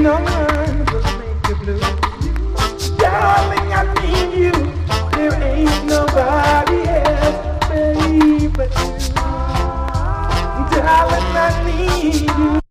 no one will make you blue. Darling, I need you. There ain't nobody else, baby, but you. Darling, I need you.